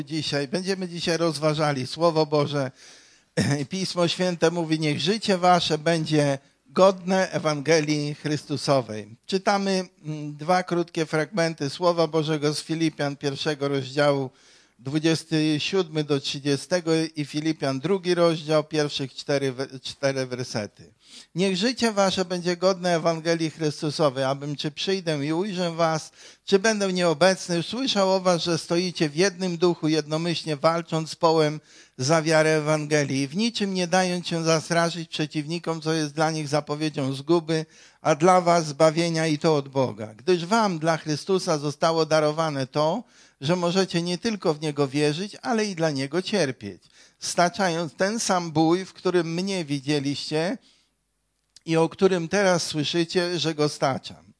Będziemy dzisiaj rozważali Słowo Boże. Pismo Święte mówi, niech życie wasze będzie godne Ewangelii Chrystusowej. Czytamy dwa krótkie fragmenty Słowa Bożego z Filipian 1 rozdziału 27 do 30 i Filipian 2 rozdział, pierwszych cztery wersety. Niech życie wasze będzie godne Ewangelii Chrystusowej, abym czy przyjdę i ujrzę was, czy będę nieobecny, słyszał o was, że stoicie w jednym duchu, jednomyślnie walcząc z połem za wiarę Ewangelii i w niczym nie dając się zastraszyć przeciwnikom, co jest dla nich zapowiedzią zguby, a dla was zbawienia i to od Boga. Gdyż wam dla Chrystusa zostało darowane to, że możecie nie tylko w Niego wierzyć, ale i dla Niego cierpieć, staczając ten sam bój, w którym mnie widzieliście i o którym teraz słyszycie, że go staczam.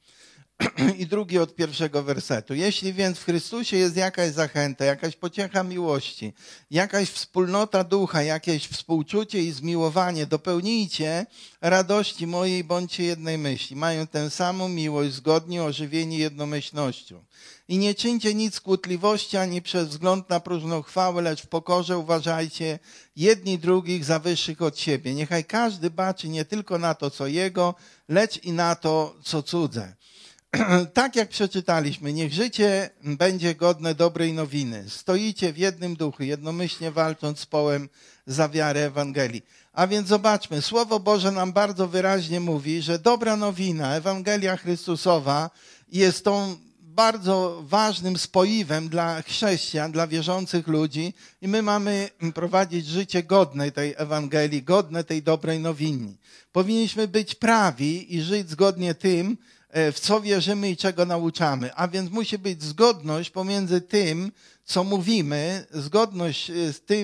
I drugi od pierwszego wersetu. Jeśli więc w Chrystusie jest jakaś zachęta, jakaś pociecha miłości, jakaś wspólnota ducha, jakieś współczucie i zmiłowanie, dopełnijcie radości mojej, bądźcie jednej myśli. Mają tę samą miłość, zgodni ożywieni jednomyślnością. I nie czyńcie nic z kłótliwości, ani przez wzgląd na próżną chwałę, lecz w pokorze uważajcie jedni drugich za wyższych od siebie. Niechaj każdy baczy nie tylko na to, co jego, lecz i na to, co cudze. Tak jak przeczytaliśmy, niech życie będzie godne dobrej nowiny. Stoicie w jednym duchu, jednomyślnie walcząc z połem za wiarę Ewangelii. A więc zobaczmy, Słowo Boże nam bardzo wyraźnie mówi, że dobra nowina, Ewangelia Chrystusowa jest tą bardzo ważnym spoiwem dla chrześcijan, dla wierzących ludzi i my mamy prowadzić życie godne tej Ewangelii, godne tej dobrej nowiny. Powinniśmy być prawi i żyć zgodnie tym, w co wierzymy i czego nauczamy. A więc musi być zgodność pomiędzy tym, co mówimy, zgodność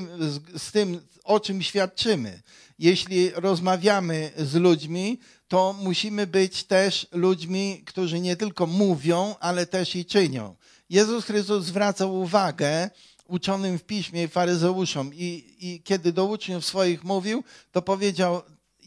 z tym, o czym świadczymy. Jeśli rozmawiamy z ludźmi, to musimy być też ludźmi, którzy nie tylko mówią, ale też i czynią. Jezus Chrystus zwracał uwagę uczonym w piśmie i faryzeuszom i kiedy do uczniów swoich mówił, to powiedział,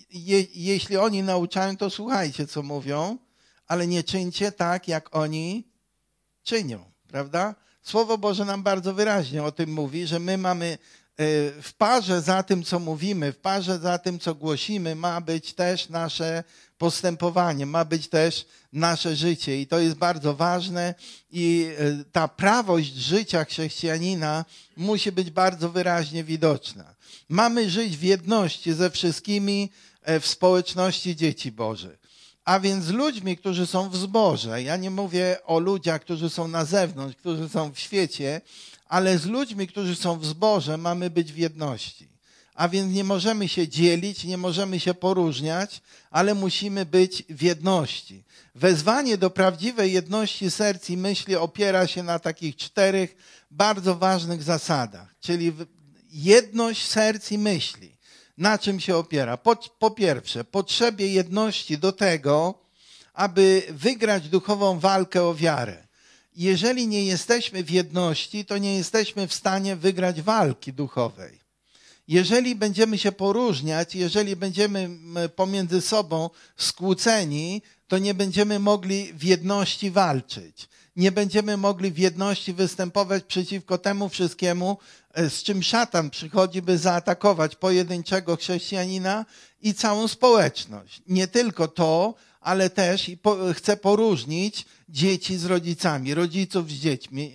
jeśli oni nauczają, to słuchajcie, co mówią, ale nie czyńcie tak, jak oni czynią, prawda? Słowo Boże nam bardzo wyraźnie o tym mówi, że my mamy w parze za tym, co mówimy, w parze za tym, co głosimy, ma być też nasze postępowanie, ma być też nasze życie. I to jest bardzo ważne i ta prawość życia chrześcijanina musi być bardzo wyraźnie widoczna. Mamy żyć w jedności ze wszystkimi w społeczności dzieci Bożych. A więc z ludźmi, którzy są w zborze, ja nie mówię o ludziach, którzy są na zewnątrz, którzy są w świecie, ale z ludźmi, którzy są w zborze, mamy być w jedności. A więc nie możemy się dzielić, nie możemy się poróżniać, ale musimy być w jedności. Wezwanie do prawdziwej jedności serc i myśli opiera się na takich 4 bardzo ważnych zasadach, czyli jedność serc i myśli. Na czym się opiera? Po pierwsze, potrzebie jedności do tego, aby wygrać duchową walkę o wiarę. Jeżeli nie jesteśmy w jedności, to nie jesteśmy w stanie wygrać walki duchowej. Jeżeli będziemy się poróżniać, jeżeli będziemy pomiędzy sobą skłóceni, to nie będziemy mogli w jedności walczyć. Nie będziemy mogli w jedności występować przeciwko temu wszystkiemu, z czym szatan przychodzi, by zaatakować pojedynczego chrześcijanina i całą społeczność. Nie tylko to, ale też chce poróżnić dzieci z rodzicami, rodziców z dziećmi,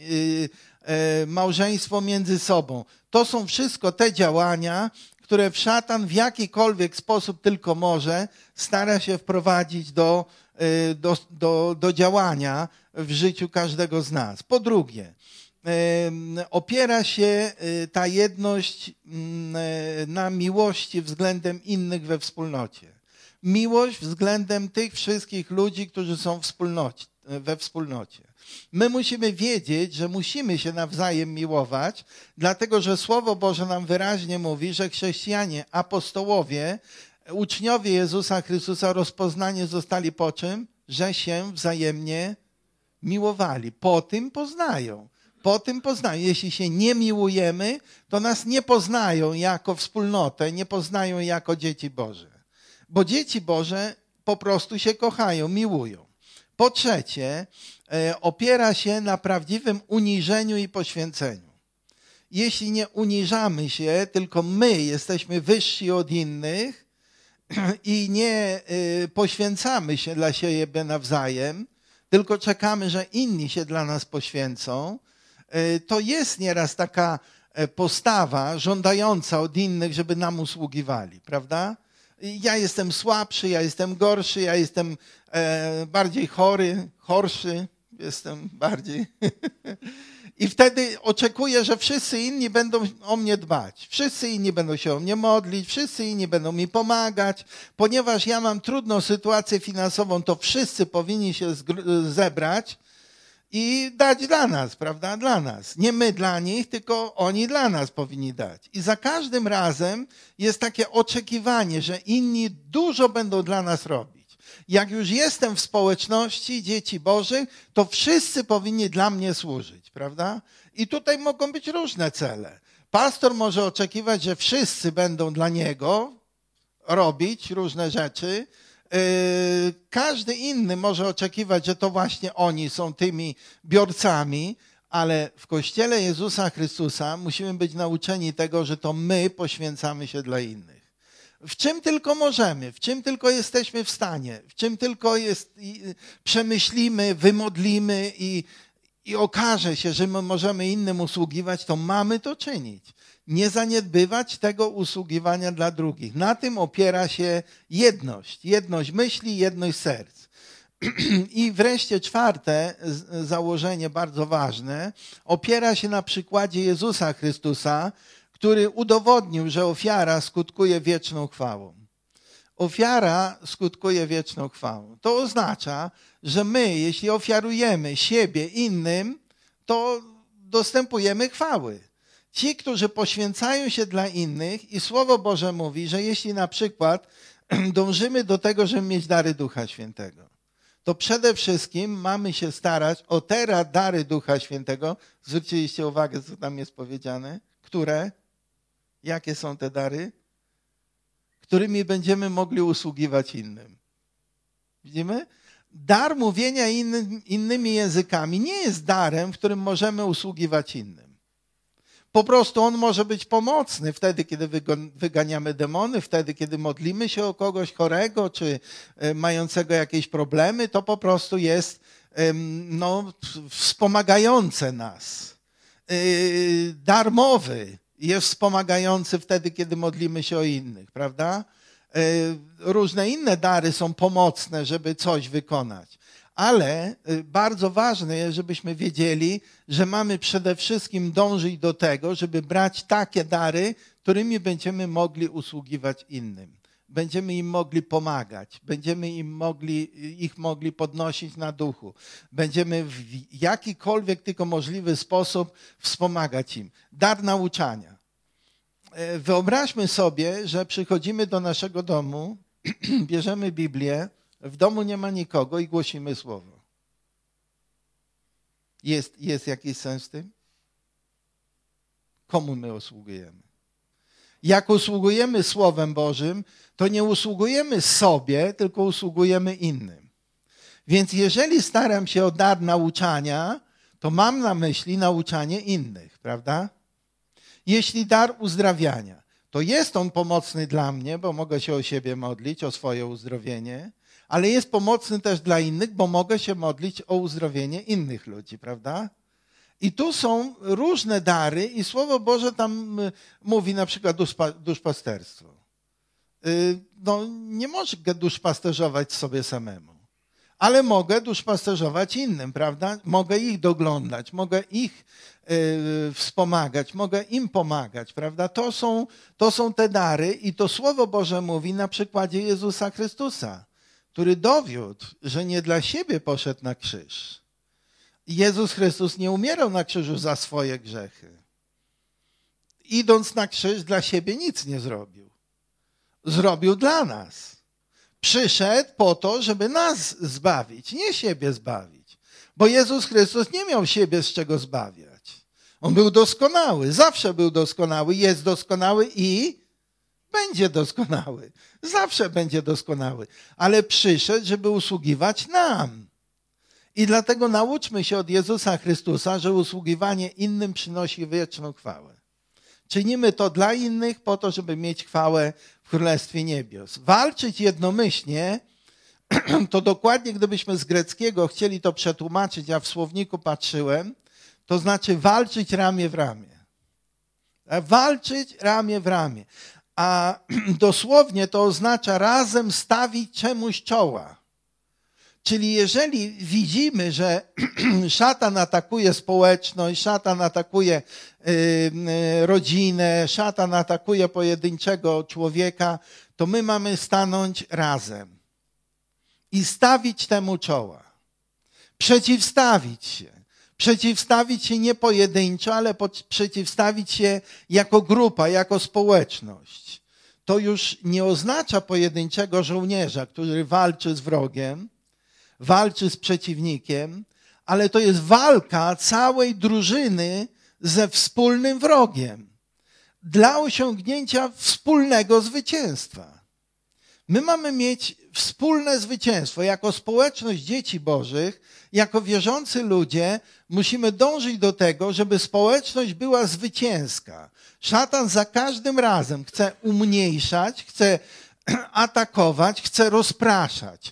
małżeństwo między sobą. To są wszystko te działania, które szatan w jakikolwiek sposób tylko może, stara się wprowadzić do działania w życiu każdego z nas. Po drugie, opiera się ta jedność na miłości względem innych we wspólnocie. Miłość względem tych wszystkich ludzi, którzy są we wspólnocie. My musimy wiedzieć, że musimy się nawzajem miłować, dlatego że Słowo Boże nam wyraźnie mówi, że chrześcijanie, apostołowie, uczniowie Jezusa Chrystusa rozpoznani zostali po czym? Że się wzajemnie miłowali. Po tym poznają. Jeśli się nie miłujemy, to nas nie poznają jako wspólnotę, nie poznają jako dzieci Boże. Bo dzieci Boże po prostu się kochają, miłują. Po trzecie, opiera się na prawdziwym uniżeniu i poświęceniu. jeśli nie uniżamy się, tylko my jesteśmy wyżsi od innych i nie poświęcamy się dla siebie nawzajem, tylko czekamy, że inni się dla nas poświęcą, to jest nieraz taka postawa żądająca od innych, żeby nam usługiwali, prawda? Ja jestem słabszy, ja jestem gorszy, ja jestem bardziej chorszy, jestem bardziej. I wtedy oczekuję, że wszyscy inni będą o mnie dbać. Wszyscy inni będą się o mnie modlić, wszyscy inni będą mi pomagać. Ponieważ ja mam trudną sytuację finansową, to wszyscy powinni się zebrać i dać dla nas, prawda? Dla nas. Nie my dla nich, tylko oni dla nas powinni dać. I za każdym razem jest takie oczekiwanie, że inni dużo będą dla nas robić. Jak już jestem w społeczności dzieci Bożych, to wszyscy powinni dla mnie służyć, prawda? I tutaj mogą być różne cele. Pastor może oczekiwać, że wszyscy będą dla niego robić różne rzeczy. Każdy inny może oczekiwać, że to właśnie oni są tymi biorcami, ale w Kościele Jezusa Chrystusa musimy być nauczeni tego, że to my poświęcamy się dla innych. W czym tylko możemy, w czym tylko jesteśmy w stanie, w czym tylko przemyślimy, wymodlimy i okaże się, że my możemy innym usługiwać, to mamy to czynić. Nie zaniedbywać tego usługiwania dla drugich. Na tym opiera się jedność myśli, jedność serc. I wreszcie czwarte założenie, bardzo ważne, opiera się na przykładzie Jezusa Chrystusa, który udowodnił, że ofiara skutkuje wieczną chwałą. Ofiara skutkuje wieczną chwałą. To oznacza, że my, jeśli ofiarujemy siebie innym, to dostępujemy chwały. Ci, którzy poświęcają się dla innych i Słowo Boże mówi, że jeśli na przykład dążymy do tego, żeby mieć dary Ducha Świętego, to przede wszystkim mamy się starać o te dary Ducha Świętego. Zwróciliście uwagę, co tam jest powiedziane? Które? Jakie są te dary? Którymi będziemy mogli usługiwać innym. Widzimy? Dar mówienia innymi językami nie jest darem, w którym możemy usługiwać innym. Po prostu on może być pomocny wtedy, kiedy wyganiamy demony, wtedy, kiedy modlimy się o kogoś chorego, czy mającego jakieś problemy, to po prostu jest wspomagające nas. Darmowy jest wspomagający wtedy, kiedy modlimy się o innych, prawda? Różne inne dary są pomocne, żeby coś wykonać. Ale bardzo ważne jest, żebyśmy wiedzieli, że mamy przede wszystkim dążyć do tego, żeby brać takie dary, którymi będziemy mogli usługiwać innym. Będziemy im mogli pomagać, będziemy ich mogli podnosić na duchu. Będziemy w jakikolwiek tylko możliwy sposób wspomagać im. Dar nauczania. Wyobraźmy sobie, że przychodzimy do naszego domu, bierzemy Biblię, w domu nie ma nikogo i głosimy słowo. Jest jakiś sens w tym? Komu my usługujemy? Jak usługujemy Słowem Bożym, to nie usługujemy sobie, tylko usługujemy innym. Więc jeżeli staram się o dar nauczania, to mam na myśli nauczanie innych, prawda? Jeśli dar uzdrawiania, to jest on pomocny dla mnie, bo mogę się o siebie modlić, o swoje uzdrowienie, ale jest pomocny też dla innych, bo mogę się modlić o uzdrowienie innych ludzi, prawda? I tu są różne dary i Słowo Boże tam mówi na przykład duszpasterstwo. Nie mogę duszpasterzować sobie samemu, ale mogę duszpasterzować innym, prawda? Mogę ich doglądać, mogę ich wspomagać, mogę im pomagać, prawda? To są te dary i to Słowo Boże mówi na przykładzie Jezusa Chrystusa, który dowiódł, że nie dla siebie poszedł na krzyż. Jezus Chrystus nie umierał na krzyżu za swoje grzechy. Idąc na krzyż dla siebie nic nie zrobił. Zrobił dla nas. Przyszedł po to, żeby nas zbawić, nie siebie zbawić. Bo Jezus Chrystus nie miał siebie z czego zbawiać. On był doskonały, zawsze był doskonały, jest doskonały i będzie doskonały. Zawsze będzie doskonały. Ale przyszedł, żeby usługiwać nam. I dlatego nauczmy się od Jezusa Chrystusa, że usługiwanie innym przynosi wieczną chwałę. Czynimy to dla innych po to, żeby mieć chwałę w Królestwie Niebios. Walczyć jednomyślnie to dokładnie, gdybyśmy z greckiego chcieli to przetłumaczyć, ja w słowniku patrzyłem, to znaczy walczyć ramię w ramię. Walczyć ramię w ramię. A dosłownie to oznacza razem stawić czemuś czoła. Czyli jeżeli widzimy, że szatan atakuje społeczność, szatan atakuje rodzinę, szatan atakuje pojedynczego człowieka, to my mamy stanąć razem i stawić temu czoła. Przeciwstawić się. Przeciwstawić się nie pojedynczo, ale przeciwstawić się jako grupa, jako społeczność. To już nie oznacza pojedynczego żołnierza, który walczy z wrogiem, walczy z przeciwnikiem, ale to jest walka całej drużyny ze wspólnym wrogiem dla osiągnięcia wspólnego zwycięstwa. My mamy mieć wspólne zwycięstwo. Jako społeczność dzieci Bożych, jako wierzący ludzie musimy dążyć do tego, żeby społeczność była zwycięska. Szatan za każdym razem chce umniejszać, chce atakować, chce rozpraszać.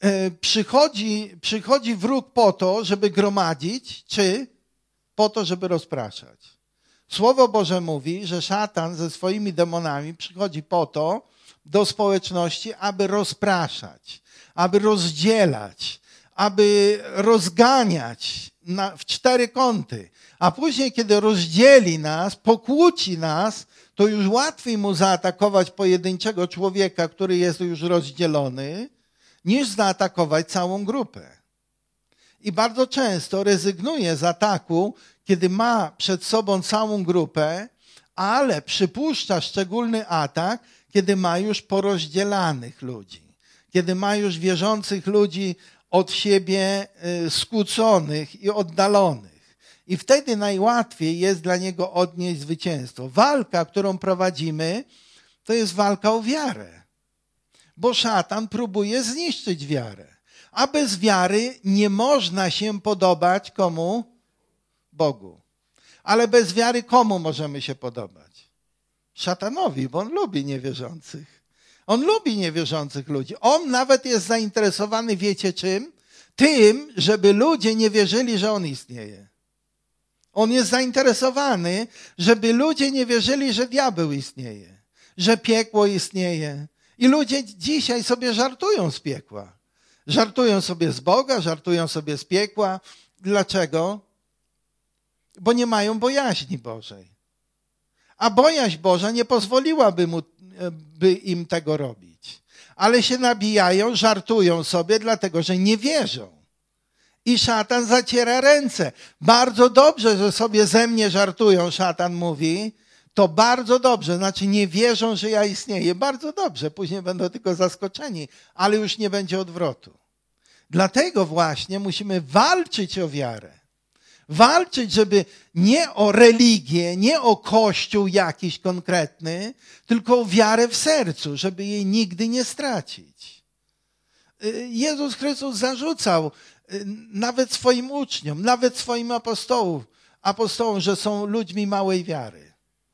Przychodzi wróg po to, żeby gromadzić, czy po to, żeby rozpraszać. Słowo Boże mówi, że szatan ze swoimi demonami przychodzi po to do społeczności, aby rozpraszać, aby rozdzielać, aby rozganiać w cztery kąty. A później, kiedy rozdzieli nas, pokłóci nas, to już łatwiej mu zaatakować pojedynczego człowieka, który jest już rozdzielony, niż zaatakować całą grupę. I bardzo często rezygnuje z ataku, kiedy ma przed sobą całą grupę, ale przypuszcza szczególny atak, kiedy ma już porozdzielanych ludzi, kiedy ma już wierzących ludzi od siebie skłóconych i oddalonych. I wtedy najłatwiej jest dla niego odnieść zwycięstwo. Walka, którą prowadzimy, to jest walka o wiarę. Bo szatan próbuje zniszczyć wiarę. A bez wiary nie można się podobać komu? Bogu. Ale bez wiary komu możemy się podobać? Szatanowi, bo on lubi niewierzących. On lubi niewierzących ludzi. On nawet jest zainteresowany, wiecie czym? Tym, żeby ludzie nie wierzyli, że on istnieje. On jest zainteresowany, żeby ludzie nie wierzyli, że diabeł istnieje, że piekło istnieje. I ludzie dzisiaj sobie żartują z piekła. Żartują sobie z Boga, żartują sobie z piekła. Dlaczego? Bo nie mają bojaźni Bożej. A bojaźń Boża nie pozwoliłaby im tego robić. Ale się nabijają, żartują sobie, dlatego że nie wierzą. I szatan zaciera ręce. Bardzo dobrze, że sobie ze mnie żartują, szatan mówi. To bardzo dobrze, znaczy nie wierzą, że ja istnieję. Bardzo dobrze, później będą tylko zaskoczeni, ale już nie będzie odwrotu. Dlatego właśnie musimy walczyć o wiarę. Walczyć, żeby nie o religię, nie o kościół jakiś konkretny, tylko o wiarę w sercu, żeby jej nigdy nie stracić. Jezus Chrystus zarzucał nawet swoim uczniom, nawet swoim apostołom, że są ludźmi małej wiary.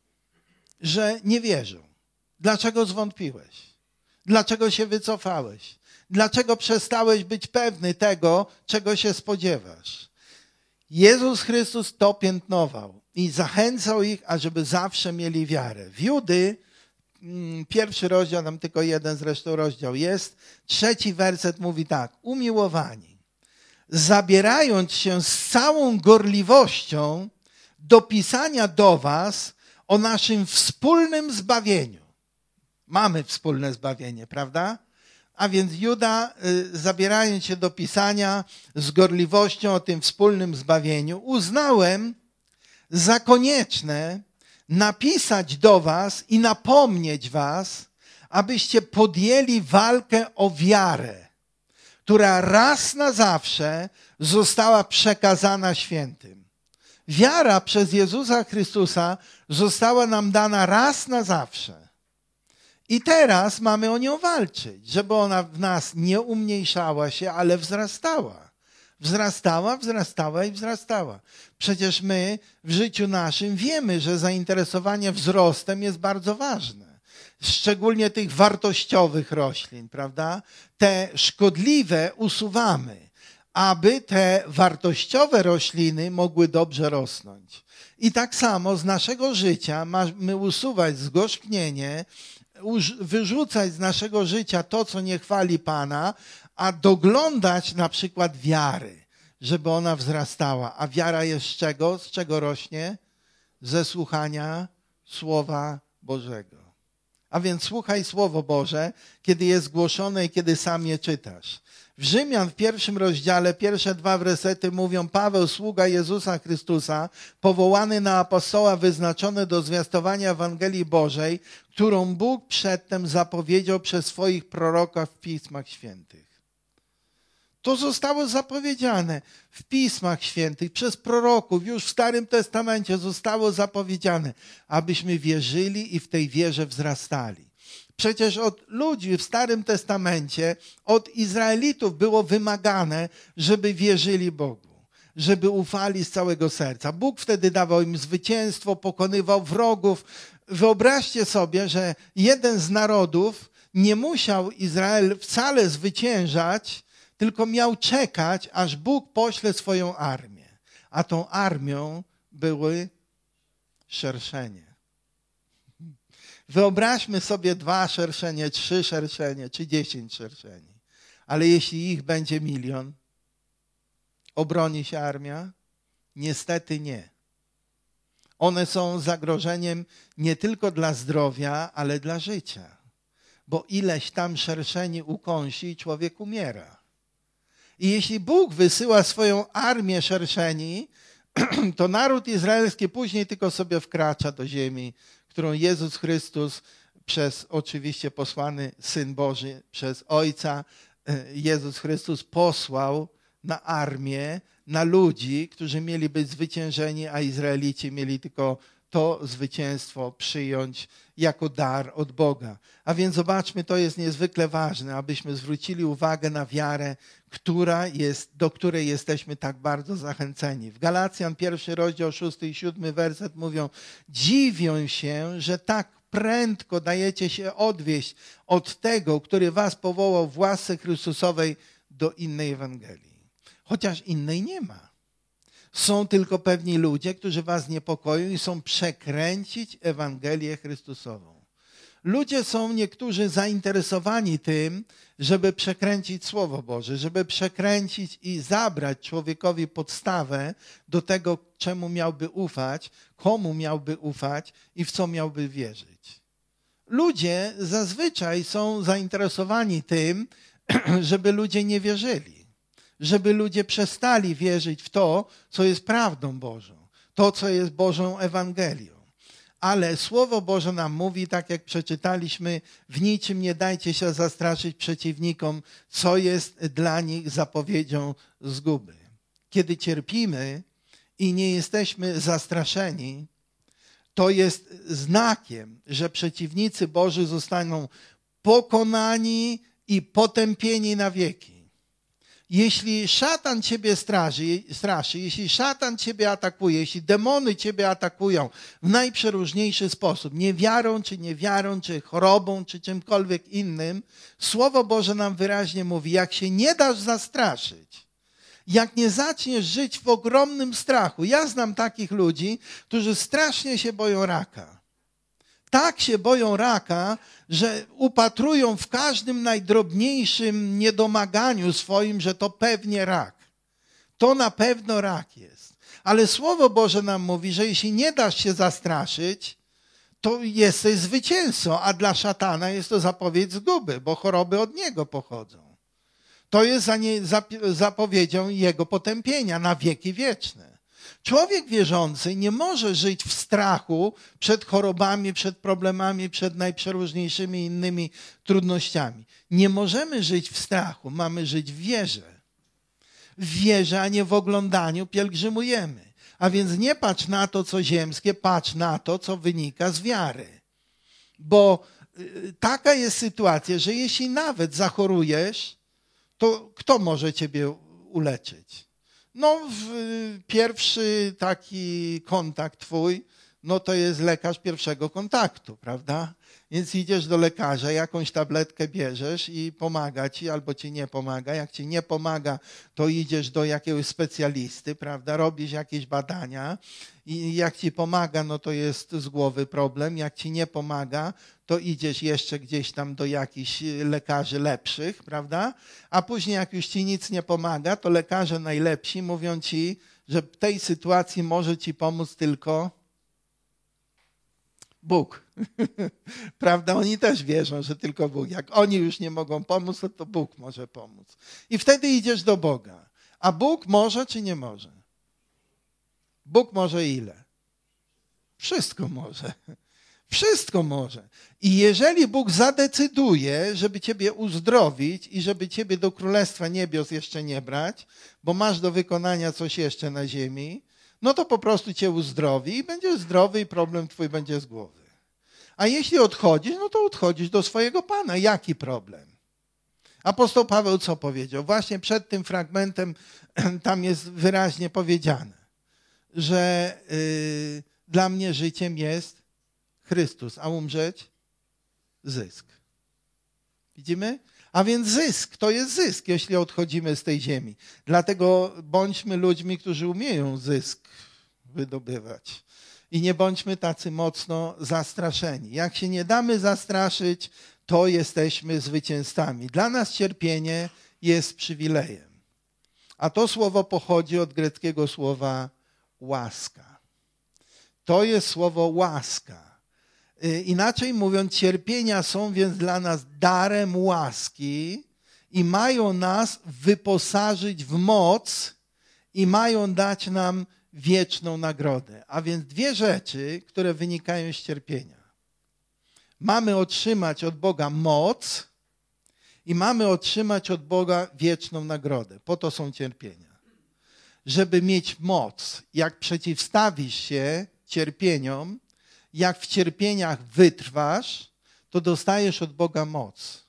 Że nie wierzą. Dlaczego zwątpiłeś? Dlaczego się wycofałeś? Dlaczego przestałeś być pewny tego, czego się spodziewasz? Jezus Chrystus to piętnował i zachęcał ich, ażeby zawsze mieli wiarę. W Judy, 1 rozdział, tam tylko jeden zresztą rozdział jest, 3 werset mówi tak. Umiłowani, zabierając się z całą gorliwością do pisania do was o naszym wspólnym zbawieniu. Mamy wspólne zbawienie, prawda? A więc Juda, zabierając się do pisania z gorliwością o tym wspólnym zbawieniu, uznałem za konieczne napisać do was i napomnieć was, abyście podjęli walkę o wiarę, która raz na zawsze została przekazana świętym. Wiara przez Jezusa Chrystusa została nam dana raz na zawsze. I teraz mamy o nią walczyć, żeby ona w nas nie umniejszała się, ale wzrastała. Wzrastała, wzrastała i wzrastała. Przecież my w życiu naszym wiemy, że zainteresowanie wzrostem jest bardzo ważne. Szczególnie tych wartościowych roślin, prawda? Te szkodliwe usuwamy, aby te wartościowe rośliny mogły dobrze rosnąć. I tak samo z naszego życia mamy usuwać zgorzknienie, wyrzucać z naszego życia to, co nie chwali Pana, a doglądać na przykład wiary, żeby ona wzrastała. A wiara jest z czego? Z czego rośnie? Ze słuchania Słowa Bożego. A więc słuchaj Słowo Boże, kiedy jest głoszone i kiedy sam je czytasz. W Rzymian w 1 rozdziale, pierwsze 2 wersety mówią: Paweł, sługa Jezusa Chrystusa, powołany na apostoła, wyznaczony do zwiastowania Ewangelii Bożej, którą Bóg przedtem zapowiedział przez swoich proroków w Pismach Świętych. To zostało zapowiedziane w Pismach Świętych przez proroków. Już w Starym Testamencie zostało zapowiedziane, abyśmy wierzyli i w tej wierze wzrastali. Przecież od ludzi w Starym Testamencie, od Izraelitów było wymagane, żeby wierzyli Bogu, żeby ufali z całego serca. Bóg wtedy dawał im zwycięstwo, pokonywał wrogów. Wyobraźcie sobie, że jeden z narodów nie musiał Izrael wcale zwyciężać, tylko miał czekać, aż Bóg pośle swoją armię. A tą armią były szerszenie. Wyobraźmy sobie 2 szerszenie, 3 szerszenie, czy 10 szerszeni. Ale jeśli ich będzie 1 000 000, obroni się armia? Niestety nie. One są zagrożeniem nie tylko dla zdrowia, ale dla życia. Bo ileś tam szerszeni ukąsi i człowiek umiera. I jeśli Bóg wysyła swoją armię szerszeni, to naród izraelski później tylko sobie wkracza do ziemi, którą Jezus Chrystus przez oczywiście posłany Syn Boży, przez Ojca Jezus Chrystus posłał na armię, na ludzi, którzy mieli być zwyciężeni, a Izraelici mieli tylko to zwycięstwo przyjąć jako dar od Boga. A więc zobaczmy, to jest niezwykle ważne, abyśmy zwrócili uwagę na wiarę, do której jesteśmy tak bardzo zachęceni. W Galacjan 1 rozdział 6 i 7 werset mówią: dziwią się, że tak prędko dajecie się odwieść od tego, który was powołał w łasce Chrystusowej do innej Ewangelii. Chociaż innej nie ma. Są tylko pewni ludzie, którzy was niepokoją i chcą przekręcić Ewangelię Chrystusową. Ludzie są niektórzy zainteresowani tym, żeby przekręcić Słowo Boże, żeby przekręcić i zabrać człowiekowi podstawę do tego, czemu miałby ufać, komu miałby ufać i w co miałby wierzyć. Ludzie zazwyczaj są zainteresowani tym, żeby ludzie nie wierzyli. Żeby ludzie przestali wierzyć w to, co jest prawdą Bożą, to, co jest Bożą Ewangelią. Ale Słowo Boże nam mówi, tak jak przeczytaliśmy, w niczym nie dajcie się zastraszyć przeciwnikom, co jest dla nich zapowiedzią zguby. Kiedy cierpimy i nie jesteśmy zastraszeni, to jest znakiem, że przeciwnicy Boży zostaną pokonani i potępieni na wieki. Jeśli szatan ciebie straszy, jeśli szatan ciebie atakuje, jeśli demony ciebie atakują w najprzeróżniejszy sposób, niewiarą, czy chorobą, czy czymkolwiek innym, Słowo Boże nam wyraźnie mówi, jak się nie dasz zastraszyć, jak nie zaczniesz żyć w ogromnym strachu. Ja znam takich ludzi, którzy strasznie się boją raka. Tak się boją raka, że upatrują w każdym najdrobniejszym niedomaganiu swoim, że to pewnie rak. To na pewno rak jest. Ale Słowo Boże nam mówi, że jeśli nie dasz się zastraszyć, to jesteś zwycięzcą, a dla szatana jest to zapowiedź zguby, bo choroby od niego pochodzą. To jest zapowiedzią jego potępienia na wieki wieczne. Człowiek wierzący nie może żyć w strachu przed chorobami, przed problemami, przed najprzeróżniejszymi innymi trudnościami. Nie możemy żyć w strachu, mamy żyć w wierze. W wierze, a nie w oglądaniu pielgrzymujemy. A więc nie patrz na to, co ziemskie, patrz na to, co wynika z wiary. Bo taka jest sytuacja, że jeśli nawet zachorujesz, to kto może ciebie uleczyć? No, pierwszy taki kontakt twój, no to jest lekarz pierwszego kontaktu, prawda? Więc idziesz do lekarza, jakąś tabletkę bierzesz i pomaga ci albo ci nie pomaga. Jak ci nie pomaga, to idziesz do jakiegoś specjalisty, prawda? Robisz jakieś badania i jak ci pomaga, no to jest z głowy problem. Jak ci nie pomaga, to idziesz jeszcze gdzieś tam do jakichś lekarzy lepszych, prawda? A później jak już ci nic nie pomaga, to lekarze najlepsi mówią ci, że w tej sytuacji może ci pomóc tylko Bóg. Prawda? Oni też wierzą, że tylko Bóg. Jak oni już nie mogą pomóc, to Bóg może pomóc. I wtedy idziesz do Boga. A Bóg może czy nie może? Bóg może ile? Wszystko może. Wszystko może. I jeżeli Bóg zadecyduje, żeby ciebie uzdrowić i żeby ciebie do Królestwa Niebios jeszcze nie brać, bo masz do wykonania coś jeszcze na ziemi, no to po prostu cię uzdrowi i będziesz zdrowy i problem twój będzie z głowy. A jeśli odchodzisz, no to odchodzisz do swojego Pana. Jaki problem? Apostoł Paweł co powiedział? Właśnie przed tym fragmentem tam jest wyraźnie powiedziane, że dla mnie życiem jest Chrystus, a umrzeć zysk. Widzimy? A więc zysk, to jest zysk, jeśli odchodzimy z tej ziemi. Dlatego bądźmy ludźmi, którzy umieją zysk wydobywać. I nie bądźmy tacy mocno zastraszeni. Jak się nie damy zastraszyć, to jesteśmy zwycięzcami. Dla nas cierpienie jest przywilejem. A to słowo pochodzi od greckiego słowa łaska. To jest słowo łaska. Inaczej mówiąc, cierpienia są więc dla nas darem łaski i mają nas wyposażyć w moc i mają dać nam wieczną nagrodę. A więc dwie rzeczy, które wynikają z cierpienia. Mamy otrzymać od Boga moc i mamy otrzymać od Boga wieczną nagrodę. Po to są cierpienia. Żeby mieć moc, jak przeciwstawisz się cierpieniom, jak w cierpieniach wytrwasz, to dostajesz od Boga moc.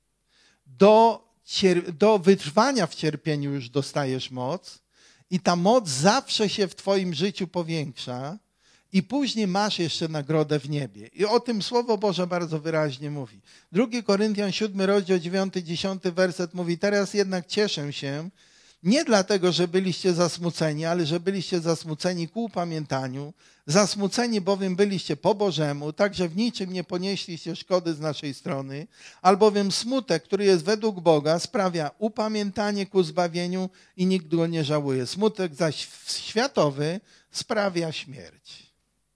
Do wytrwania w cierpieniu już dostajesz moc i ta moc zawsze się w twoim życiu powiększa i później masz jeszcze nagrodę w niebie. I o tym Słowo Boże bardzo wyraźnie mówi. 2 Koryntian 7, rozdział 9-10 werset mówi: teraz jednak cieszę się, nie dlatego, że byliście zasmuceni, ale że byliście zasmuceni ku upamiętaniu, zasmuceni bowiem byliście po Bożemu, tak że w niczym nie ponieśliście szkody z naszej strony, albowiem smutek, który jest według Boga, sprawia upamiętanie ku zbawieniu i nikt go nie żałuje. Smutek zaś światowy sprawia śmierć.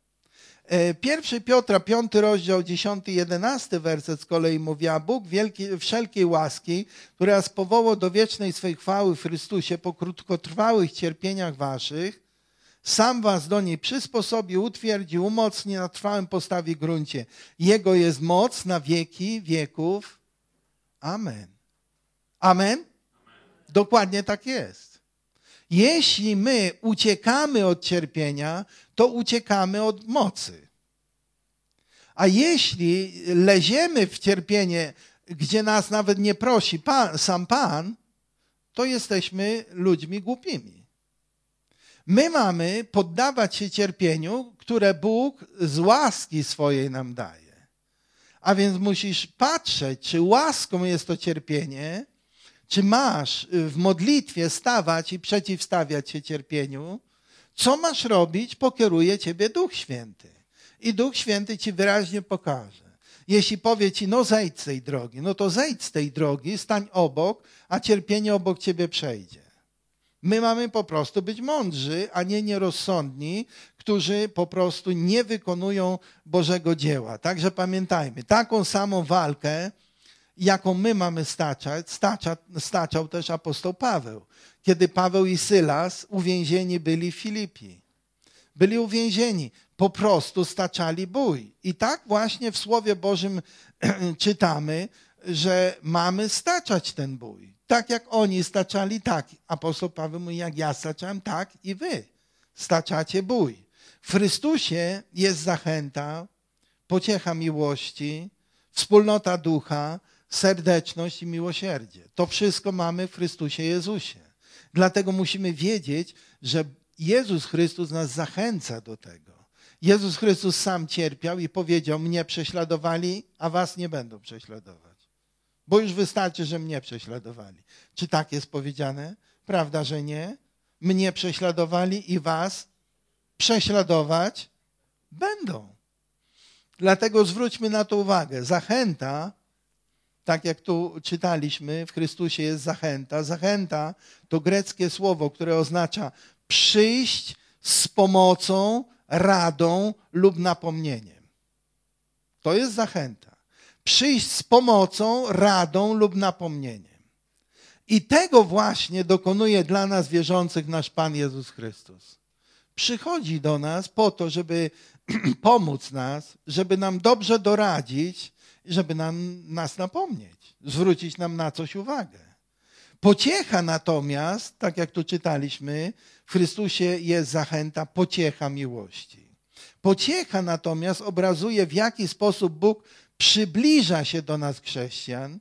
1 Piotra, 5 rozdział, 10-11 werset z kolei mówi: a Bóg wszelkiej łaski, która nas powołał do wiecznej swej chwały w Chrystusie po krótkotrwałych cierpieniach waszych, sam was do niej przysposobi, utwierdzi, umocni, na trwałym postawi gruncie. Jego jest moc na wieki wieków. Amen. Amen? Dokładnie tak jest. Jeśli my uciekamy od cierpienia, to uciekamy od mocy. A jeśli leziemy w cierpienie, gdzie nas nawet nie prosi sam Pan, to jesteśmy ludźmi głupimi. My mamy poddawać się cierpieniu, które Bóg z łaski swojej nam daje. A więc musisz patrzeć, czy łaską jest to cierpienie, czy masz w modlitwie stawać i przeciwstawiać się cierpieniu. Co masz robić, pokieruje ciebie Duch Święty. I Duch Święty ci wyraźnie pokaże. Jeśli powie ci, no zejdź z tej drogi, no to zejdź z tej drogi, stań obok, a cierpienie obok ciebie przejdzie. My mamy po prostu być mądrzy, a nie nierozsądni, którzy po prostu nie wykonują Bożego dzieła. Także pamiętajmy, taką samą walkę, jaką my mamy staczał też apostoł Paweł. Kiedy Paweł i Sylas uwięzieni byli w Filipi. Byli uwięzieni, po prostu staczali bój. I tak właśnie w Słowie Bożym czytamy, że mamy staczać ten bój. Tak jak oni staczali, tak. Apostoł Paweł mówi, jak ja staczałem, tak i wy staczacie bój. W Chrystusie jest zachęta, pociecha miłości, wspólnota ducha, serdeczność i miłosierdzie. To wszystko mamy w Chrystusie Jezusie. Dlatego musimy wiedzieć, że Jezus Chrystus nas zachęca do tego. Jezus Chrystus sam cierpiał i powiedział, mnie prześladowali, a was nie będą prześladować. Bo już wystarczy, że mnie prześladowali. Czy tak jest powiedziane? Prawda, że nie? Mnie prześladowali i was prześladować będą. Dlatego zwróćmy na to uwagę. Zachęta, tak jak tu czytaliśmy, w Chrystusie jest zachęta. Zachęta to greckie słowo, które oznacza przyjść z pomocą, radą lub napomnieniem. To jest zachęta. Przyjść z pomocą, radą lub napomnieniem. I tego właśnie dokonuje dla nas wierzących nasz Pan Jezus Chrystus. Przychodzi do nas po to, żeby pomóc nas, żeby nam dobrze doradzić, żeby nas napomnieć, zwrócić nam na coś uwagę. Pociecha natomiast, tak jak tu czytaliśmy, w Chrystusie jest zachęta, pociecha miłości. Pociecha natomiast obrazuje, w jaki sposób Bóg przybliża się do nas, chrześcijan,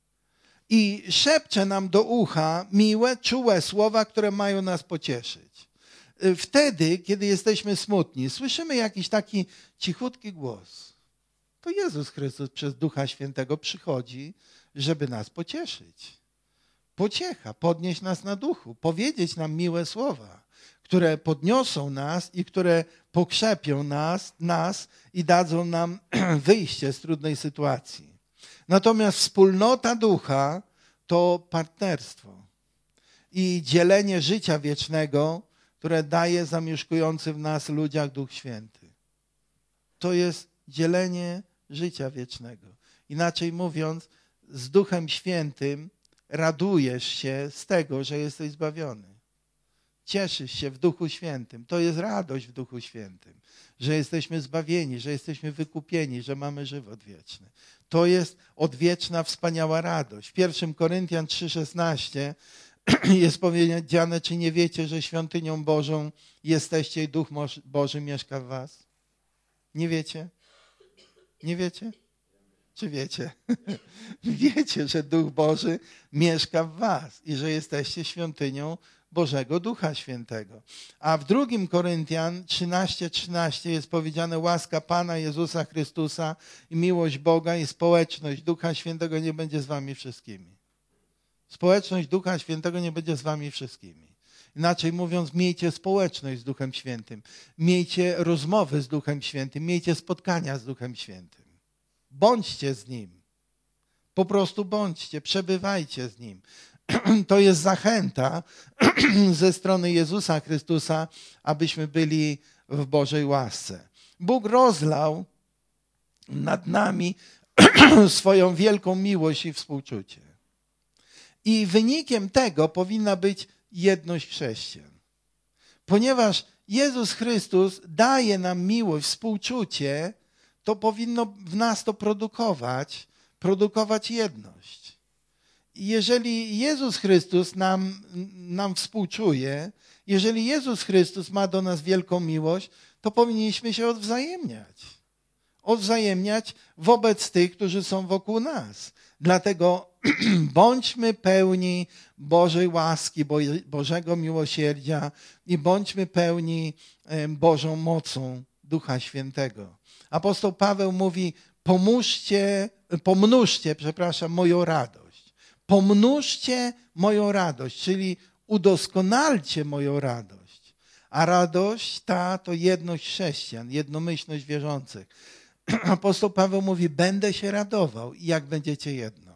i szepcze nam do ucha miłe, czułe słowa, które mają nas pocieszyć. Wtedy, kiedy jesteśmy smutni, słyszymy jakiś taki cichutki głos. To Jezus Chrystus przez Ducha Świętego przychodzi, żeby nas pocieszyć. Pociecha, podnieść nas na duchu, powiedzieć nam miłe słowa, które podniosą nas i które pokrzepią nas i dadzą nam wyjście z trudnej sytuacji. Natomiast wspólnota ducha to partnerstwo i dzielenie życia wiecznego, które daje zamieszkujący w nas ludziach Duch Święty. To jest dzielenie życia wiecznego. Inaczej mówiąc, z Duchem Świętym radujesz się z tego, że jesteś zbawiony. Cieszysz się w Duchu Świętym. To jest radość w Duchu Świętym, że jesteśmy zbawieni, że jesteśmy wykupieni, że mamy żywot wieczny. To jest odwieczna, wspaniała radość. W 1 Koryntian 3,16 jest powiedziane, czy nie wiecie, że świątynią Bożą jesteście i Duch Boży mieszka w was? Nie wiecie? Nie wiecie? Czy wiecie? Wiecie, że Duch Boży mieszka w was i że jesteście świątynią Bożego Ducha Świętego. A w 2 Koryntian 13:13 jest powiedziane, łaska Pana Jezusa Chrystusa i miłość Boga i społeczność Ducha Świętego nie będzie z wami wszystkimi. Społeczność Ducha Świętego nie będzie z wami wszystkimi. Inaczej mówiąc, miejcie społeczność z Duchem Świętym. Miejcie rozmowy z Duchem Świętym. Miejcie spotkania z Duchem Świętym. Bądźcie z Nim. Po prostu bądźcie, przebywajcie z Nim. To jest zachęta ze strony Jezusa Chrystusa, abyśmy byli w Bożej łasce. Bóg rozlał nad nami swoją wielką miłość i współczucie. I wynikiem tego powinna być jedność chrześcijan. Ponieważ Jezus Chrystus daje nam miłość, współczucie, to powinno w nas to produkować jedność. I jeżeli Jezus Chrystus nam współczuje, jeżeli Jezus Chrystus ma do nas wielką miłość, to powinniśmy się odwzajemniać. Odwzajemniać wobec tych, którzy są wokół nas. Dlatego bądźmy pełni Bożej łaski, Bożego miłosierdzia i bądźmy pełni Bożą mocą Ducha Świętego. Apostoł Paweł mówi, pomnóżcie moją radość. Pomnóżcie moją radość, czyli udoskonalcie moją radość. A radość ta to jedność chrześcijan, jednomyślność wierzących. Apostoł Paweł mówi, będę się radował, jak będziecie jedno.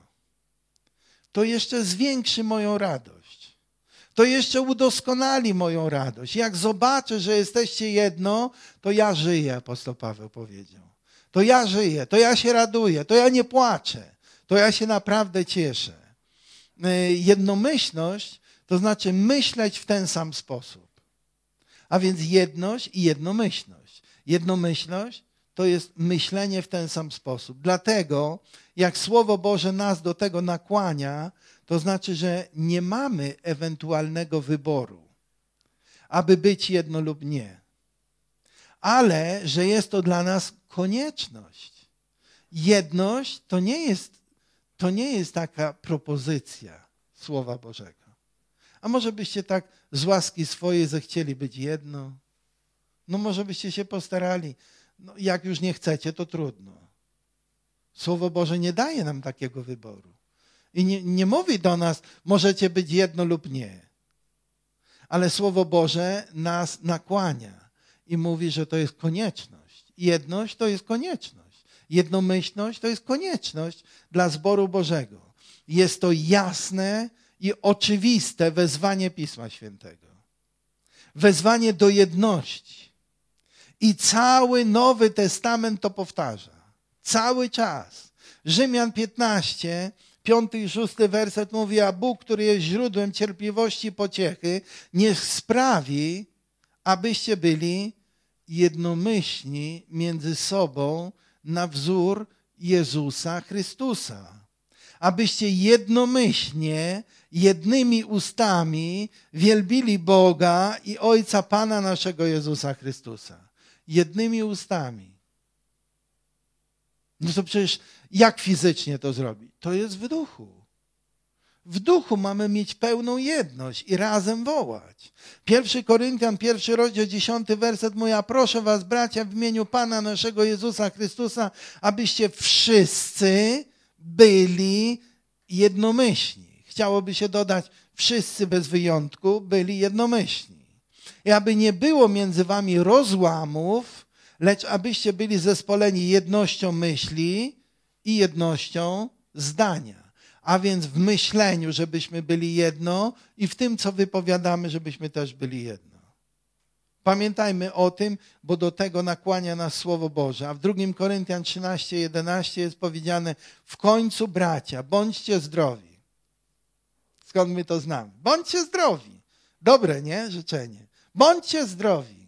To jeszcze zwiększy moją radość. To jeszcze udoskonali moją radość. Jak zobaczę, że jesteście jedno, to ja żyję, apostoł Paweł powiedział. To ja żyję, to ja się raduję, to ja nie płaczę, to ja się naprawdę cieszę. Jednomyślność to znaczy myśleć w ten sam sposób. A więc jedność i jednomyślność. Jednomyślność to jest myślenie w ten sam sposób. Dlatego, jak Słowo Boże nas do tego nakłania, to znaczy, że nie mamy ewentualnego wyboru, aby być jedno lub nie. Ale, że jest to dla nas konieczność. Jedność to nie jest taka propozycja Słowa Bożego, A może byście tak z łaski swojej zechcieli być jedno? No może byście się postarali. No, jak już nie chcecie, to trudno. Słowo Boże nie daje nam takiego wyboru. I nie mówi do nas, możecie być jedno lub nie. Ale Słowo Boże nas nakłania i mówi, że to jest konieczność. Jedność to jest konieczność. Jednomyślność to jest konieczność dla zboru Bożego. Jest to jasne i oczywiste wezwanie Pisma Świętego. Wezwanie do jedności. I cały Nowy Testament to powtarza. Cały czas. Rzymian 15, 5 i 6 werset mówi, a Bóg, który jest źródłem cierpliwości i pociechy, niech sprawi, abyście byli jednomyślni między sobą na wzór Jezusa Chrystusa. Abyście jednomyślnie, jednymi ustami wielbili Boga i Ojca Pana naszego Jezusa Chrystusa. Jednymi ustami. No to przecież jak fizycznie to zrobić? To jest w duchu. W duchu mamy mieć pełną jedność i razem wołać. 1 Koryntian, 1 rozdział, 10 werset mówi, a proszę was, bracia, w imieniu Pana naszego Jezusa Chrystusa, abyście wszyscy byli jednomyślni. Chciałoby się dodać, wszyscy bez wyjątku byli jednomyślni. I aby nie było między wami rozłamów, lecz abyście byli zespoleni jednością myśli i jednością zdania. A więc w myśleniu, żebyśmy byli jedno i w tym, co wypowiadamy, żebyśmy też byli jedno. Pamiętajmy o tym, bo do tego nakłania nas Słowo Boże. A w 2 Koryntian 13, 11 jest powiedziane, w końcu bracia, bądźcie zdrowi. Skąd my to znamy? Bądźcie zdrowi. Dobre, nie? Życzenie. Bądźcie zdrowi.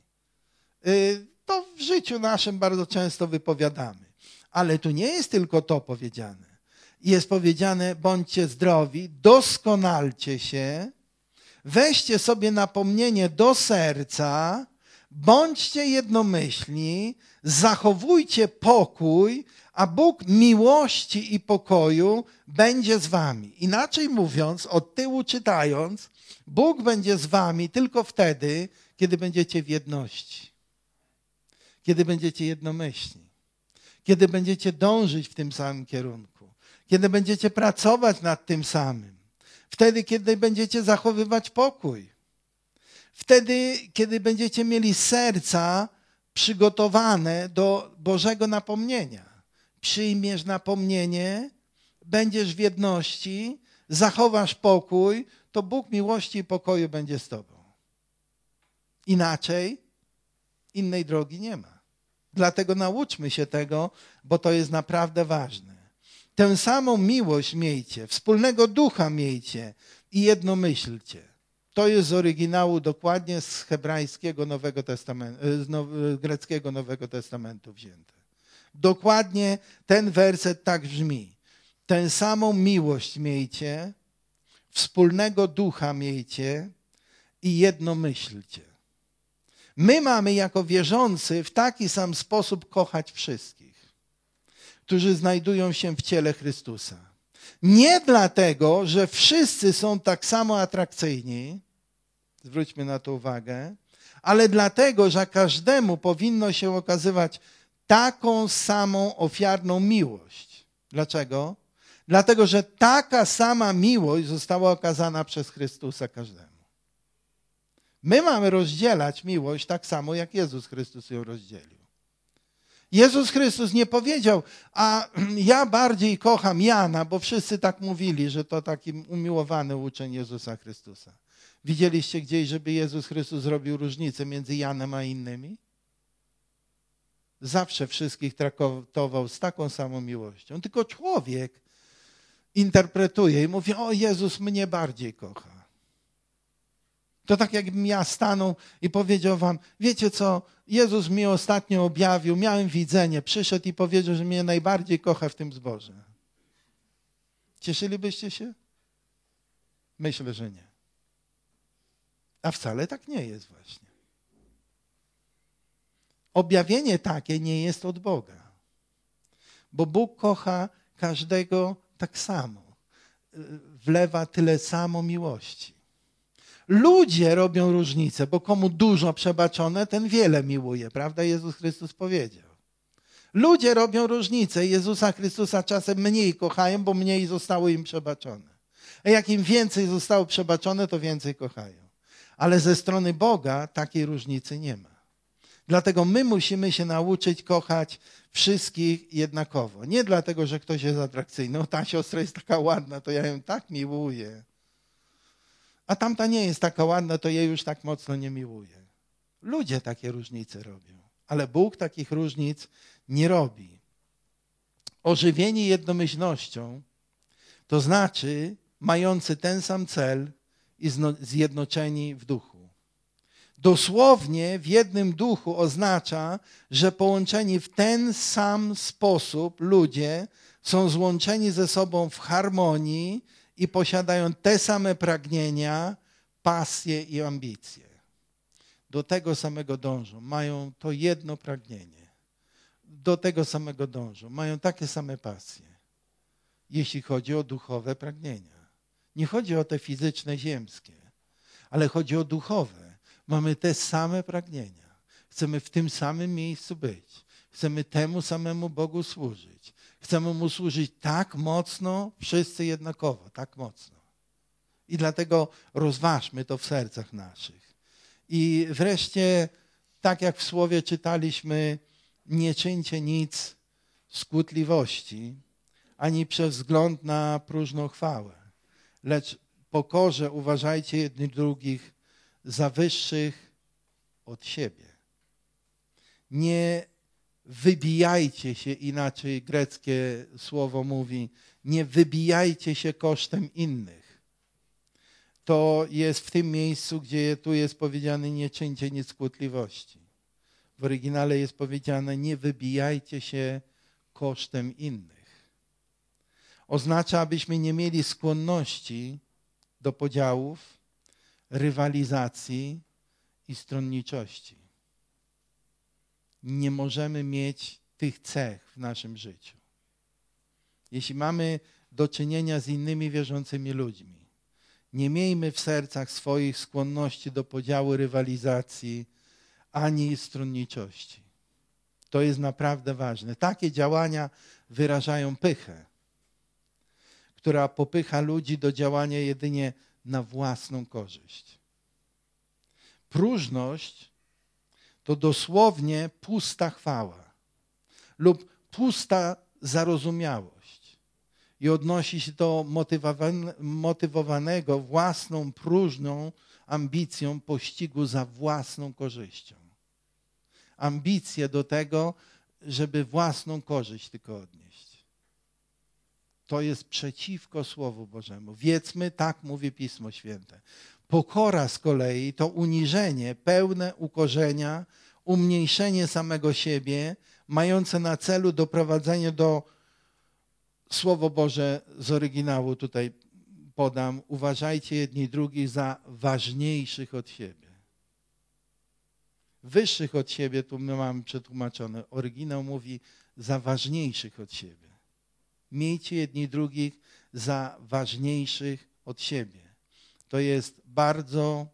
To w życiu naszym bardzo często wypowiadamy. Ale tu nie jest tylko to powiedziane. Jest powiedziane, bądźcie zdrowi, doskonalcie się, weźcie sobie napomnienie do serca, bądźcie jednomyślni, zachowujcie pokój, a Bóg miłości i pokoju będzie z wami. Inaczej mówiąc, od tyłu czytając, Bóg będzie z wami tylko wtedy, kiedy będziecie w jedności. Kiedy będziecie jednomyślni. Kiedy będziecie dążyć w tym samym kierunku. Kiedy będziecie pracować nad tym samym. Wtedy, kiedy będziecie zachowywać pokój. Wtedy, kiedy będziecie mieli serca przygotowane do Bożego napomnienia. Przyjmiesz napomnienie, będziesz w jedności, zachowasz pokój, to Bóg miłości i pokoju będzie z tobą. Inaczej innej drogi nie ma. Dlatego nauczmy się tego, bo to jest naprawdę ważne. Tę samą miłość miejcie, wspólnego ducha miejcie i jednomyślcie. To jest z oryginału dokładnie z hebrajskiego Nowego Testamentu, z greckiego Nowego Testamentu wzięte. Dokładnie ten werset tak brzmi. Tę samą miłość miejcie, wspólnego ducha miejcie i jednomyślcie. My mamy jako wierzący w taki sam sposób kochać wszystkich, którzy znajdują się w ciele Chrystusa. Nie dlatego, że wszyscy są tak samo atrakcyjni, zwróćmy na to uwagę, ale dlatego, że każdemu powinno się okazywać taką samą ofiarną miłość. Dlaczego? Dlatego, że taka sama miłość została okazana przez Chrystusa każdemu. My mamy rozdzielać miłość tak samo, jak Jezus Chrystus ją rozdzielił. Jezus Chrystus nie powiedział, a ja bardziej kocham Jana, bo wszyscy tak mówili, że to taki umiłowany uczeń Jezusa Chrystusa. Widzieliście gdzieś, żeby Jezus Chrystus zrobił różnicę między Janem a innymi? Zawsze wszystkich traktował z taką samą miłością. Tylko człowiek interpretuje i mówi, o Jezus mnie bardziej kocha. To tak jakbym ja stanął i powiedział wam, wiecie co, Jezus mi ostatnio objawił, miałem widzenie, przyszedł i powiedział, że mnie najbardziej kocha w tym zborze. Cieszylibyście się? Myślę, że nie. A wcale tak nie jest właśnie. Objawienie takie nie jest od Boga. Bo Bóg kocha każdego tak samo. Wlewa tyle samo miłości. Ludzie robią różnicę, bo komu dużo przebaczone, ten wiele miłuje, prawda? Jezus Chrystus powiedział. Ludzie robią różnicę. Jezusa Chrystusa czasem mniej kochają, bo mniej zostało im przebaczone. A jak im więcej zostało przebaczone, to więcej kochają. Ale ze strony Boga takiej różnicy nie ma. Dlatego my musimy się nauczyć kochać wszystkich jednakowo. Nie dlatego, że ktoś jest atrakcyjny. No, ta siostra jest taka ładna, to ja ją tak miłuję. A tamta nie jest taka ładna, to jej już tak mocno nie miłuję. Ludzie takie różnice robią, ale Bóg takich różnic nie robi. Ożywieni jednomyślnością to znaczy mający ten sam cel i zjednoczeni w duchu. Dosłownie w jednym duchu oznacza, że połączeni w ten sam sposób ludzie są złączeni ze sobą w harmonii i posiadają te same pragnienia, pasje i ambicje. Do tego samego dążą, mają to jedno pragnienie. Do tego samego dążą, mają takie same pasje, jeśli chodzi o duchowe pragnienia. Nie chodzi o te fizyczne, ziemskie, ale chodzi o duchowe. Mamy te same pragnienia. Chcemy w tym samym miejscu być. Chcemy temu samemu Bogu służyć. Chcemy Mu służyć tak mocno, wszyscy jednakowo, tak mocno. I dlatego rozważmy to w sercach naszych. I wreszcie, tak jak w Słowie czytaliśmy, nie czyńcie nic z kłótliwości, ani przez wzgląd na próżną chwałę, lecz pokorze uważajcie jednych drugich za wyższych od siebie. Nie wybijajcie się, inaczej greckie słowo mówi, nie wybijajcie się kosztem innych. To jest w tym miejscu, gdzie tu jest powiedziane nie czyńcie nic z kłótliwości. W oryginale jest powiedziane nie wybijajcie się kosztem innych. Oznacza, abyśmy nie mieli skłonności do podziałów, rywalizacji i stronniczości. Nie możemy mieć tych cech w naszym życiu. Jeśli mamy do czynienia z innymi wierzącymi ludźmi, nie miejmy w sercach swoich skłonności do podziału, rywalizacji ani stronniczości. To jest naprawdę ważne. Takie działania wyrażają pychę, która popycha ludzi do działania jedynie na własną korzyść. Próżność to dosłownie pusta chwała lub pusta zarozumiałość i odnosi się do motywowanego własną próżną ambicją pościgu za własną korzyścią. Ambicje do tego, żeby własną korzyść tylko odnieść. To jest przeciwko Słowu Bożemu. Wiedzmy, tak mówi Pismo Święte. Pokora z kolei to uniżenie, pełne ukorzenia, umniejszenie samego siebie, mające na celu doprowadzenie do, Słowo Boże z oryginału tutaj podam, uważajcie jedni drugich za ważniejszych od siebie. Wyższych od siebie, tu my mamy przetłumaczone. Oryginał mówi za ważniejszych od siebie. Miejcie jedni drugich za ważniejszych od siebie. To jest bardzo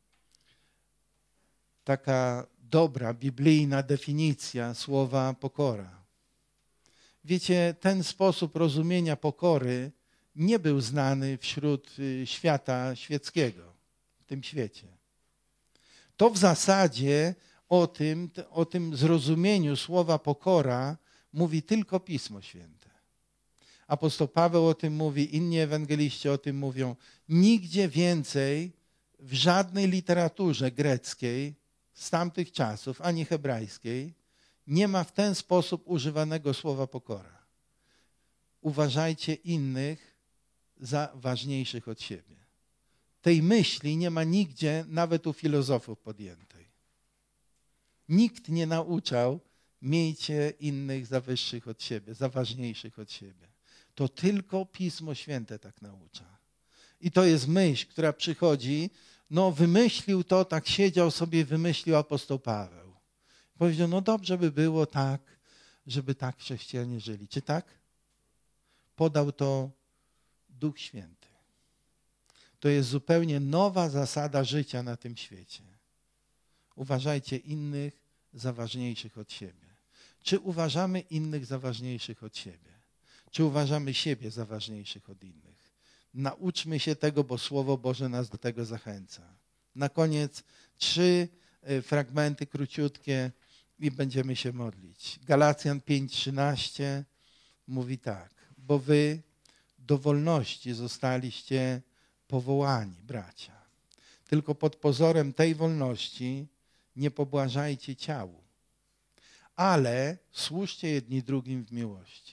taka dobra, biblijna definicja słowa pokora. Wiecie, ten sposób rozumienia pokory nie był znany wśród świata świeckiego, w tym świecie. To w zasadzie o tym zrozumieniu słowa pokora mówi tylko Pismo Święte. Apostoł Paweł o tym mówi, inni ewangeliści o tym mówią. Nigdzie więcej w żadnej literaturze greckiej z tamtych czasów, ani hebrajskiej, nie ma w ten sposób używanego słowa pokora. Uważajcie innych za ważniejszych od siebie. Tej myśli nie ma nigdzie, nawet u filozofów podjętej. Nikt nie nauczał, miejcie innych za wyższych od siebie, za ważniejszych od siebie. To tylko Pismo Święte tak naucza. I to jest myśl, która przychodzi, no wymyślił to, tak siedział sobie, wymyślił apostoł Paweł. Powiedział, no dobrze by było tak, żeby tak chrześcijanie żyli. Czy tak? Podał to Duch Święty. To jest zupełnie nowa zasada życia na tym świecie. Uważajcie innych za ważniejszych od siebie. Czy uważamy innych za ważniejszych od siebie? Czy uważamy siebie za ważniejszych od innych? Nauczmy się tego, bo Słowo Boże nas do tego zachęca. Na koniec 3 fragmenty króciutkie i będziemy się modlić. Galacjan 5:13 mówi tak. Bo wy do wolności zostaliście powołani, bracia. Tylko pod pozorem tej wolności nie pobłażajcie ciału, ale służcie jedni drugim w miłości.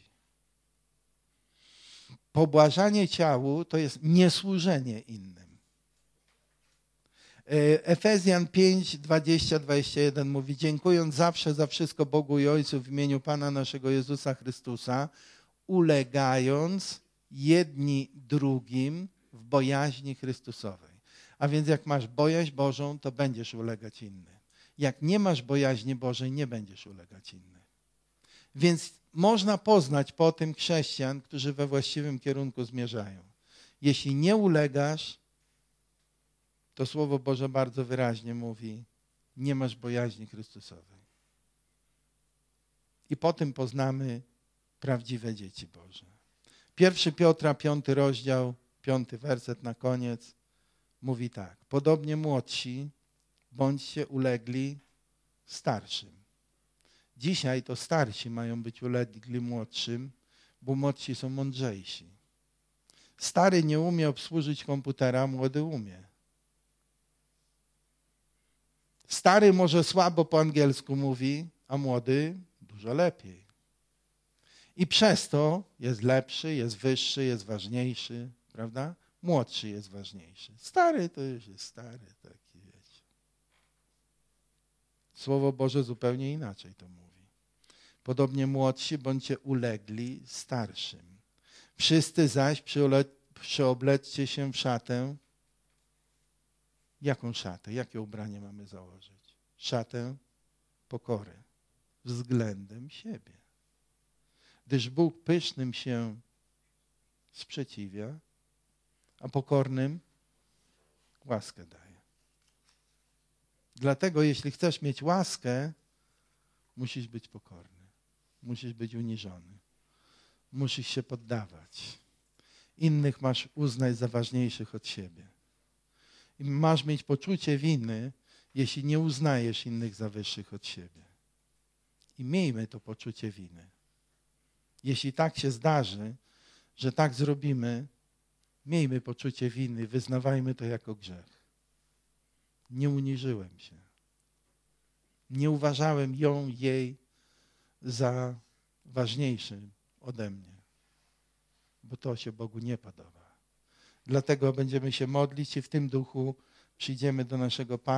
Pobłażanie ciału to jest niesłużenie innym. Efezjan 5:20-21 mówi, dziękując zawsze za wszystko Bogu i Ojcu w imieniu Pana naszego Jezusa Chrystusa, ulegając jedni drugim w bojaźni Chrystusowej. A więc jak masz bojaźń Bożą, to będziesz ulegać innym. Jak nie masz bojaźni Bożej, nie będziesz ulegać innym. Więc można poznać po tym chrześcijan, którzy we właściwym kierunku zmierzają. Jeśli nie ulegasz, to Słowo Boże bardzo wyraźnie mówi, nie masz bojaźni Chrystusowej. I po tym poznamy prawdziwe dzieci Boże. 1 Piotra, 5 rozdział, 5 werset na koniec, mówi tak. Podobnie młodsi, bądźcie ulegli starszym. Dzisiaj to starsi mają być ulegli młodszym, bo młodsi są mądrzejsi. Stary nie umie obsłużyć komputera, młody umie. Stary może słabo po angielsku mówi, a młody dużo lepiej. I przez to jest lepszy, jest wyższy, jest ważniejszy, prawda? Młodszy jest ważniejszy. Stary to już jest stary, taki wiecie. Słowo Boże zupełnie inaczej to mówi. Podobnie młodsi bądźcie ulegli starszym. Wszyscy zaś przyobleczcie się w szatę. Jaką szatę? Jakie ubranie mamy założyć? Szatę pokory względem siebie. Gdyż Bóg pysznym się sprzeciwia, a pokornym łaskę daje. Dlatego jeśli chcesz mieć łaskę, musisz być pokorny. Musisz być uniżony. Musisz się poddawać. Innych masz uznać za ważniejszych od siebie. I masz mieć poczucie winy, jeśli nie uznajesz innych za wyższych od siebie. I miejmy to poczucie winy. Jeśli tak się zdarzy, że tak zrobimy, miejmy poczucie winy, wyznawajmy to jako grzech. Nie uniżyłem się. Nie uważałem jej za ważniejszy ode mnie, bo to się Bogu nie podoba. Dlatego będziemy się modlić i w tym duchu przyjdziemy do naszego Pana.